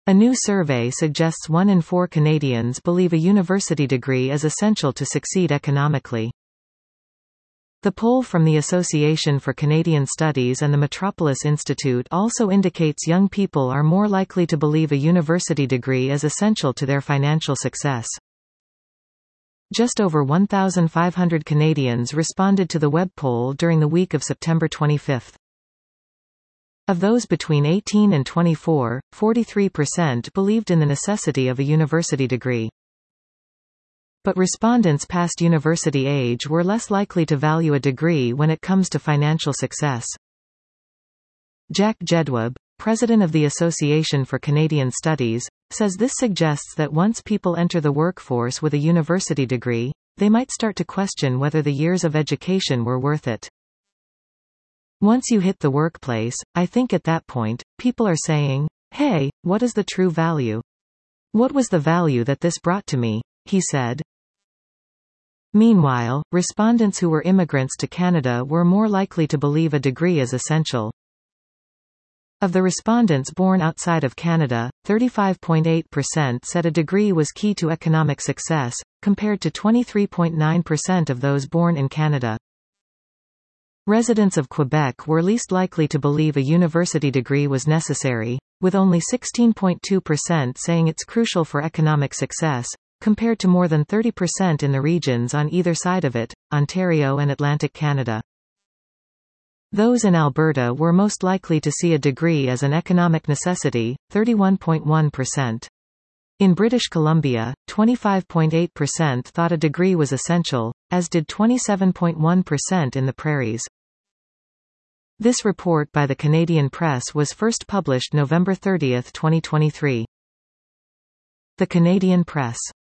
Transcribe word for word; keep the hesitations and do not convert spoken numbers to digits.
A new survey suggests one in four Canadians believe a university degree is essential to succeed economically. The poll from the Association for Canadian Studies and the Metropolis Institute also indicates young people are more likely to believe a university degree is essential to their financial success. Just over one thousand five hundred Canadians responded to the web poll during the week of September twenty-fifth. Of those between eighteen and twenty-four, forty-three percent believed in the necessity of a university degree. But respondents past university age were less likely to value a degree when it comes to financial success. Jack Jedwab, president of the Association for Canadian Studies, says this suggests that once people enter the workforce with a university degree, they might start to question whether the years of education were worth it. Once you hit the workplace, I think at that point, people are saying, "Hey, what is the true value? What was the value that this brought to me?" he said. Meanwhile, respondents who were immigrants to Canada were more likely to believe a degree is essential. Of the respondents born outside of Canada, thirty-five point eight percent said a degree was key to economic success, compared to twenty-three point nine percent of those born in Canada. Residents of Quebec were least likely to believe a university degree was necessary, with only sixteen point two percent saying it's crucial for economic success, compared to more than thirty percent in the regions on either side of it, Ontario and Atlantic Canada. Those in Alberta were most likely to see a degree as an economic necessity, thirty-one point one percent. In British Columbia, twenty-five point eight percent thought a degree was essential, as did twenty-seven point one percent in the Prairies. This report by the Canadian Press was first published November thirtieth, twenty twenty-three. The Canadian Press.